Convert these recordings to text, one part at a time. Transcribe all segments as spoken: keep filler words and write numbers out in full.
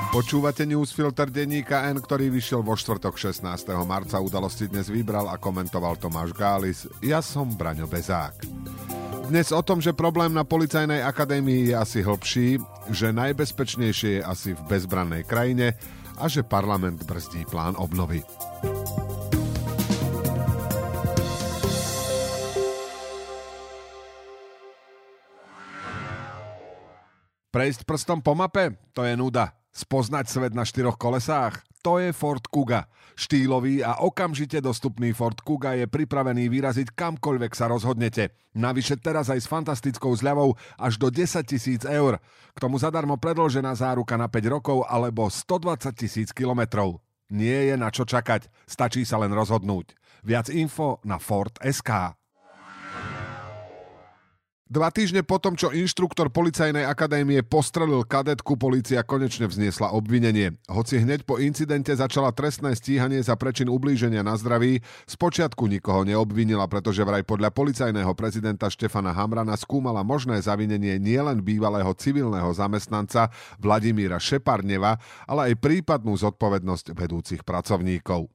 Počúvate newsfilter denníka N, ktorý vyšiel vo štvrtok šestnásteho marca. Udalosti dnes vybral a komentoval Tomáš Gális. Ja som Braňo Bezák. Dnes o tom, že problém na Policajnej akadémii je asi hlbší, že najbezpečnejšie je asi v bezbrannej krajine a že parlament brzdí plán obnovy. Prejsť prstom po mape? To je nuda. Spoznať svet na štyroch kolesách? To je Ford Kuga. Štýlový a okamžite dostupný Ford Kuga je pripravený vyraziť kamkoľvek sa rozhodnete. Navyše teraz aj s fantastickou zľavou až do desať tisíc eur. K tomu zadarmo predĺžená záruka na päť rokov alebo stodvadsať tisíc kilometrov. Nie je na čo čakať, stačí sa len rozhodnúť. Viac info na Ford bodka es ká. Dva týždne potom, čo inštruktor Policajnej akadémie postrelil kadetku, polícia konečne vzniesla obvinenie. Hoci hneď po incidente začala trestné stíhanie za prečin ublíženia na zdraví, spočiatku nikoho neobvinila, pretože vraj podľa policajného prezidenta Štefana Hamrana skúmala možné zavinenie nielen bývalého civilného zamestnanca Vladimíra Šeparneva, ale aj prípadnú zodpovednosť vedúcich pracovníkov.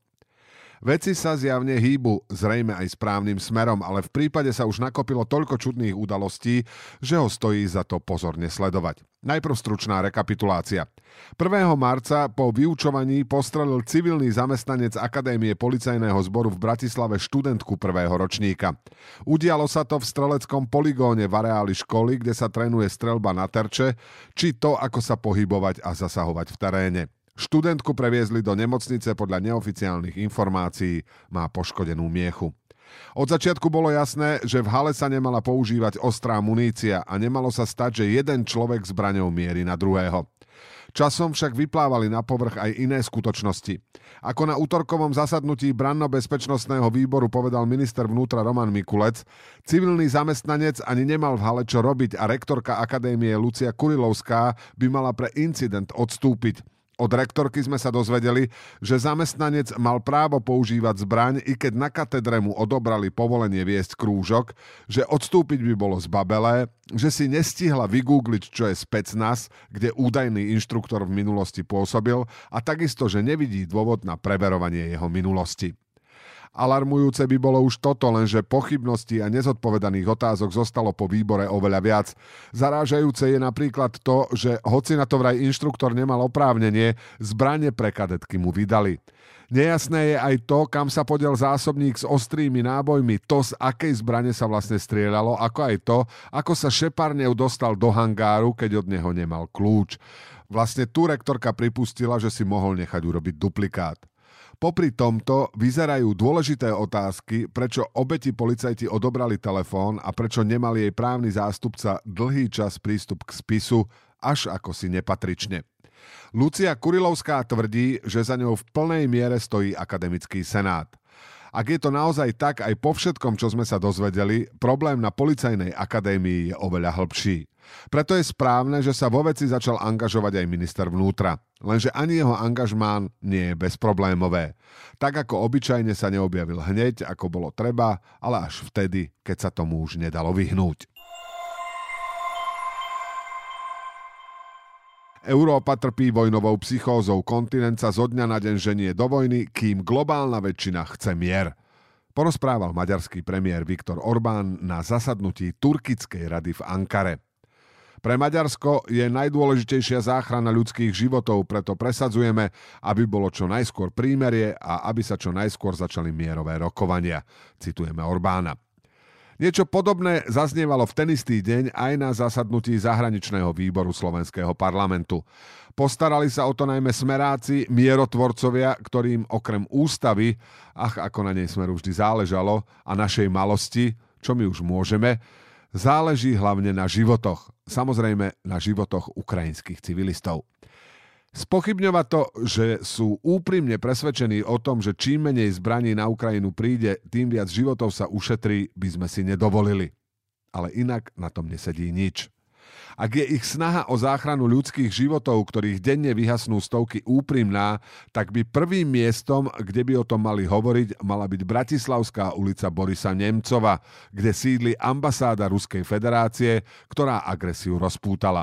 Veci sa zjavne hýbu, zrejme aj správnym smerom, ale v prípade sa už nakopilo toľko čudných udalostí, že ho stojí za to pozorne sledovať. Najprv stručná rekapitulácia. prvého marca po vyučovaní postrelil civilný zamestnanec Akadémie policajného zboru v Bratislave študentku prvého ročníka. Udialo sa to v streleckom poligóne v areáli školy, kde sa trénuje streľba na terče, či to, ako sa pohybovať a zasahovať v teréne. Študentku previezli do nemocnice, podľa neoficiálnych informácií má poškodenú miechu. Od začiatku bolo jasné, že v hale sa nemala používať ostrá munícia a nemalo sa stať, že jeden človek zbraňou mierí na druhého. Časom však vyplávali na povrch aj iné skutočnosti. Ako na utorkovom zasadnutí branno-bezpečnostného výboru povedal minister vnútra Roman Mikulec, civilný zamestnanec ani nemal v hale čo robiť a rektorka akadémie Lucia Kurilovská by mala pre incident odstúpiť. Od rektorky sme sa dozvedeli, že zamestnanec mal právo používať zbraň, i keď na katedre mu odobrali povolenie viesť krúžok, že odstúpiť by bolo zbabelé, že si nestihla vygoogliť, čo je specnaz, kde údajný inštruktor v minulosti pôsobil, a takisto, že nevidí dôvod na preverovanie jeho minulosti. Alarmujúce by bolo už toto, lenže pochybností a nezodpovedaných otázok zostalo po výbore oveľa viac. Zarážajúce je napríklad to, že hoci na to vraj inštruktor nemal oprávnenie, zbrane pre kadetky mu vydali. Nejasné je aj to, kam sa podiel zásobník s ostrými nábojmi, to, z akej zbrane sa vlastne strieľalo, ako aj to, ako sa Šeparnev dostal do hangáru, keď od neho nemal kľúč. Vlastne tu rektorka pripustila, že si mohol nechať urobiť duplikát. Popri tomto vyzerajú dôležité otázky, prečo obeti policajti odobrali telefón a prečo nemal jej právny zástupca dlhý čas prístup k spisu, až ako si nepatrične. Lucia Kurilovská tvrdí, že za ňou v plnej miere stojí akademický senát. Ak je to naozaj tak, aj po všetkom, čo sme sa dozvedeli, problém na Policajnej akadémii je oveľa hlbší. Preto je správne, že sa vo veci začal angažovať aj minister vnútra. Lenže ani jeho angažmán nie je bezproblémové. Tak ako obyčajne sa neobjavil hneď, ako bolo treba, ale až vtedy, keď sa tomu už nedalo vyhnúť. Európa trpí vojnovou psychózou, kontinent sa zo dňa na deň ženie do vojny, kým globálna väčšina chce mier. Porozprával maďarský premiér Viktor Orbán na zasadnutí Turkickej rady v Ankare. Pre Maďarsko je najdôležitejšia záchrana ľudských životov, preto presadzujeme, aby bolo čo najskôr prímerie a aby sa čo najskôr začali mierové rokovania, citujeme Orbána. Niečo podobné zaznievalo v ten istý deň aj na zasadnutí zahraničného výboru slovenského parlamentu. Postarali sa o to najmä smeráci, mierotvorcovia, ktorým okrem ústavy, ach ako na nej Smeru vždy záležalo, a našej malosti, čo my už môžeme, záleží hlavne na životoch. Samozrejme na životoch ukrajinských civilistov. Spochybňovať to, že sú úprimne presvedčení o tom, že čím menej zbraní na Ukrajinu príde, tým viac životov sa ušetrí, by sme si nedovolili. Ale inak na tom nesedí nič. Ak je ich snaha o záchranu ľudských životov, ktorých denne vyhasnú stovky, úprimná, tak by prvým miestom, kde by o tom mali hovoriť, mala byť Bratislavská ulica Borisa Nemcova, kde sídli ambasáda Ruskej federácie, ktorá agresiu rozpútala.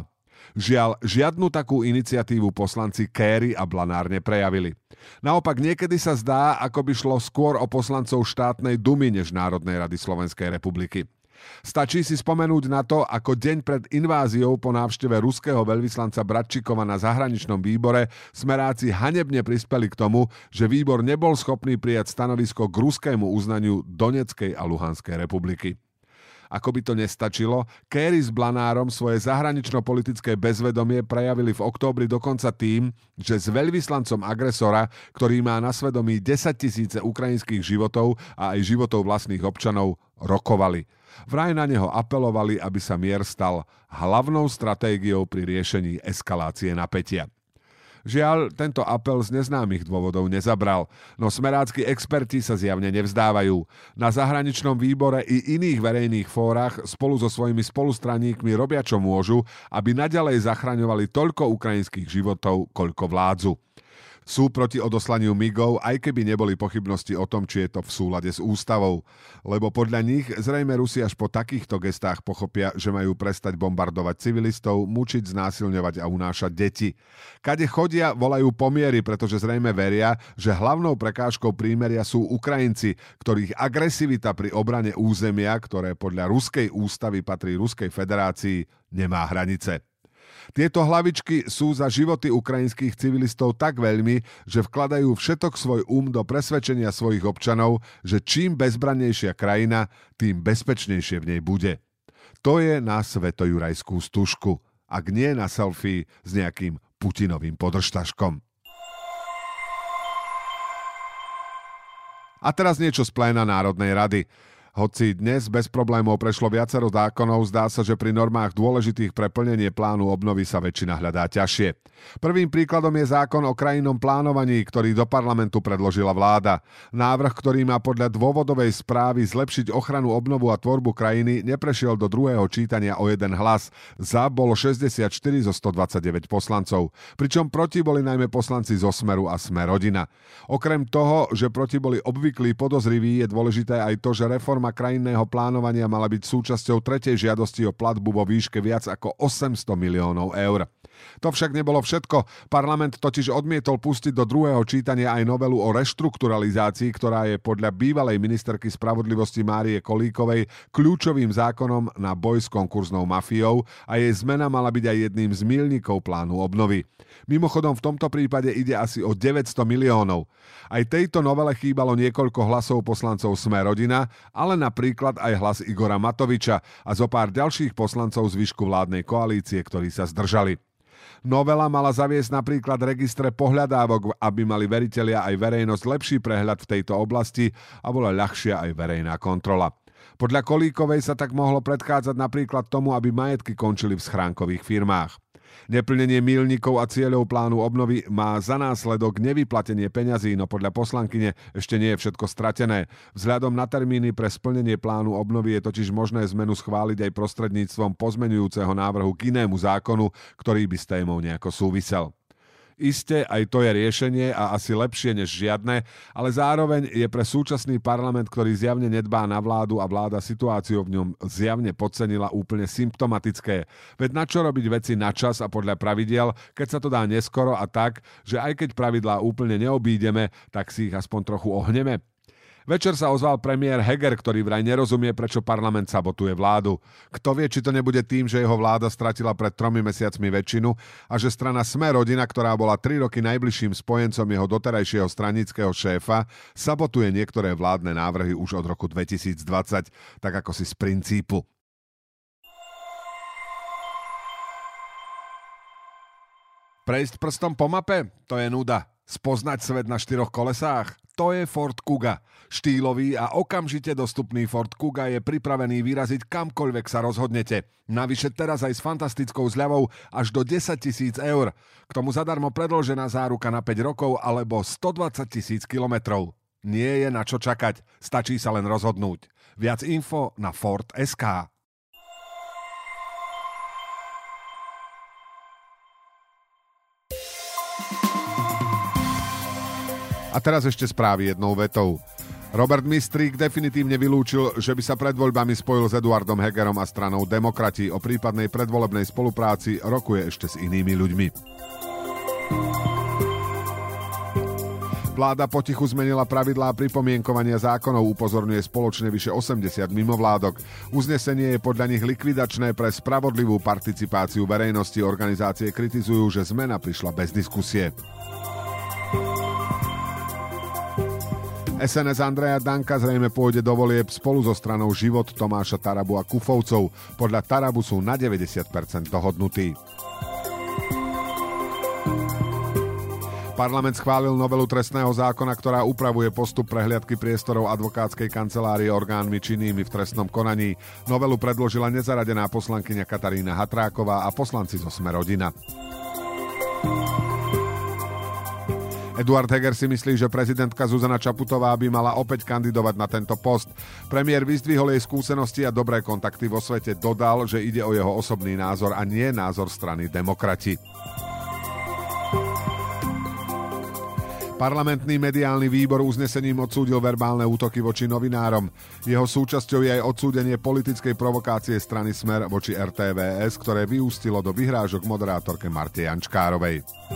Žiaľ, žiadnu takú iniciatívu poslanci Kéry a Blanár neprejavili. Naopak niekedy sa zdá, ako by šlo skôr o poslancov štátnej dumy než Národnej rady Slovenskej republiky. Stačí si spomenúť na to, ako deň pred inváziou po návšteve ruského veľvyslanca Bratčikova na zahraničnom výbore smeráci hanebne prispeli k tomu, že výbor nebol schopný prijať stanovisko k ruskému uznaniu Donetskej a Luhanskej republiky. Ako by to nestačilo, Kéry s Blanárom svoje zahranično-politické bezvedomie prejavili v októbri dokonca tým, že s veľvyslancom agresora, ktorý má na svedomí desaťtisíce ukrajinských životov a aj životov vlastných občanov, rokovali. Vraj na neho apelovali, aby sa mier stal hlavnou stratégiou pri riešení eskalácie napätia. Žiaľ, tento apel z neznámych dôvodov nezabral, no smerácky experti sa zjavne nevzdávajú. Na zahraničnom výbore i iných verejných fórach spolu so svojimi spolustraníkmi robia čo môžu, aby naďalej zachraňovali toľko ukrajinských životov, koľko vládzu. Sú proti odoslaniu migov, aj keby neboli pochybnosti o tom, či je to v súlade s ústavou. Lebo podľa nich zrejme Rusi až po takýchto gestách pochopia, že majú prestať bombardovať civilistov, mučiť, znásilňovať a unášať deti. Kade chodia, volajú pomiery, pretože zrejme veria, že hlavnou prekážkou prímeria sú Ukrajinci, ktorých agresivita pri obrane územia, ktoré podľa ruskej ústavy patrí Ruskej federácii, nemá hranice. Tieto hlavičky sú za životy ukrajinských civilistov tak veľmi, že vkladajú všetok svoj um do presvedčenia svojich občanov, že čím bezbrannejšia krajina, tým bezpečnejšie v nej bude. To je na svetojurajskú stužku, ak nie na selfie s nejakým Putinovým podržtaškom. A teraz niečo z pléna Národnej rady. Hoci dnes bez problémov prešlo viacero zákonov, zdá sa, že pri normách dôležitých pre plnenie plánu obnovy sa väčšina hľadá ťažšie. Prvým príkladom je zákon o krajinnom plánovaní, ktorý do parlamentu predložila vláda. Návrh, ktorý má podľa dôvodovej správy zlepšiť ochranu, obnovu a tvorbu krajiny, neprešiel do druhého čítania o jeden hlas. Za bolo šesťdesiatštyri zo stodvadsaťdeväť poslancov. Pričom proti boli najmä poslanci zo Smeru a Sme rodina. Okrem toho, že proti boli obvyklí podozriví, je dôležité aj to, že reforma krajinného plánovania mala byť súčasťou tretej žiadosti o platbu vo výške viac ako osemsto miliónov eur. To však nebolo všetko. Parlament totiž odmietol pustiť do druhého čítania aj novelu o reštrukturalizácii, ktorá je podľa bývalej ministerky spravodlivosti Márie Kolíkovej kľúčovým zákonom na boj s konkurznou mafiou a jej zmena mala byť aj jedným z míľnikov plánu obnovy. Mimochodom, v tomto prípade ide asi o deväťsto miliónov. Aj tejto novele chýbalo niekoľko hlasov poslancov Sme rodina, ale napríklad aj hlas Igora Matoviča a zo pár ďalších poslancov zvyšku vládnej koalície, ktorí sa zdržali. Novela mala zaviesť napríklad registre pohľadávok, aby mali veritelia aj verejnosť lepší prehľad v tejto oblasti a bola ľahšia aj verejná kontrola. Podľa Kolíkovej sa tak mohlo predchádzať napríklad tomu, aby majetky končili v schránkových firmách. Neplnenie míľnikov a cieľov plánu obnovy má za následok nevyplatenie peňazí, no podľa poslankyne ešte nie je všetko stratené. Vzhľadom na termíny pre splnenie plánu obnovy je totiž možné zmenu schváliť aj prostredníctvom pozmeňujúceho návrhu k inému zákonu, ktorý by s témou nejako súvisel. Isté, aj to je riešenie a asi lepšie než žiadne, ale zároveň je pre súčasný parlament, ktorý zjavne nedbá na vládu a vláda situáciu v ňom zjavne podcenila, úplne symptomatické. Veď na čo robiť veci na čas a podľa pravidiel, keď sa to dá neskoro a tak, že aj keď pravidlá úplne neobídeme, tak si ich aspoň trochu ohneme? Večer sa ozval premiér Heger, ktorý vraj nerozumie, prečo parlament sabotuje vládu. Kto vie, či to nebude tým, že jeho vláda stratila pred tromi mesiacmi väčšinu a že strana Sme rodina, ktorá bola tri roky najbližším spojencom jeho doterajšieho stranického šéfa, sabotuje niektoré vládne návrhy už od roku dvetisícdvadsať, tak ako si z princípu. Prejsť prstom po mape? To je nuda. Spoznať svet na štyroch kolesách? To je Ford Kuga. Štýlový a okamžite dostupný Ford Kuga je pripravený vyraziť kamkoľvek sa rozhodnete. Navyše teraz aj s fantastickou zľavou až do desaťtisíc eur. K tomu zadarmo predĺžená záruka na päť rokov alebo stodvadsať tisíc kilometrov. Nie je na čo čakať, stačí sa len rozhodnúť. Viac info na Ford bodka es ká. A teraz ešte správy jednou vetou. Robert Mistrík definitívne vylúčil, že by sa pred voľbami spojil s Eduardom Hegerom a stranou Demokrati. O prípadnej predvolebnej spolupráci rokuje ešte s inými ľuďmi. Vláda potichu zmenila pravidlá pripomienkovania zákonov, upozorňuje spoločne vyše osemdesiat mimovládok. Uznesenie je podľa nich likvidačné pre spravodlivú participáciu verejnosti. Organizácie kritizujú, že zmena prišla bez diskusie. es en es Andreja Danka zrejme pôjde do volieb spolu so stranou Život Tomáša Tarabu a Kufovcov. Podľa Tarabu sú na deväťdesiat percent dohodnutí. Parlament schválil novelu trestného zákona, ktorá upravuje postup prehliadky priestorov advokátskej kancelárie orgánmi činnými v trestnom konaní. Novelu predložila nezaradená poslankyňa Katarína Hatráková a poslanci zo Sme rodina. Eduard Heger si myslí, že prezidentka Zuzana Čaputová by mala opäť kandidovať na tento post. Premiér vyzdvihol jej skúsenosti a dobré kontakty vo svete. Dodal, že ide o jeho osobný názor a nie názor strany Demokrati. Parlamentný mediálny výbor uznesením odsúdil verbálne útoky voči novinárom. Jeho súčasťou je aj odsúdenie politickej provokácie strany Smer voči er té vé es, ktoré vyústilo do vyhrážok moderátorke Marte Jančkárovej.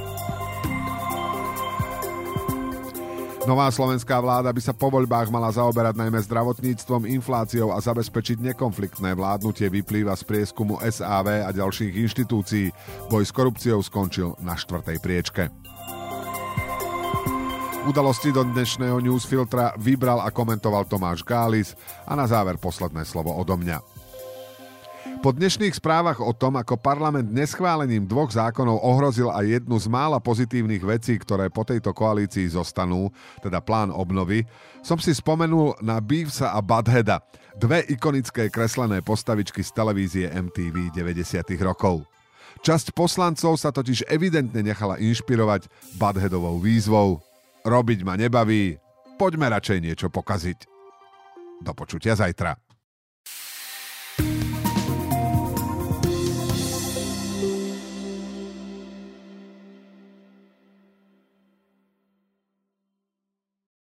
Nová slovenská vláda by sa po voľbách mala zaoberať najmä zdravotníctvom, infláciou a zabezpečiť nekonfliktné vládnutie, vyplýva z prieskumu es á vé a ďalších inštitúcií. Boj s korupciou skončil na štvrtej priečke. Udalosti do dnešného newsfiltra vybral a komentoval Tomáš Gális a na záver posledné slovo odo mňa. Po dnešných správach o tom, ako parlament neschválením dvoch zákonov ohrozil aj jednu z mála pozitívnych vecí, ktoré po tejto koalícii zostanú, teda plán obnovy, som si spomenul na Beavsa a Buttheada, dve ikonické kreslené postavičky z televízie em té vé deväťdesiatych rokov. Časť poslancov sa totiž evidentne nechala inšpirovať Buttheadovou výzvou: robiť ma nebaví, poďme radšej niečo pokaziť. Do počutia zajtra.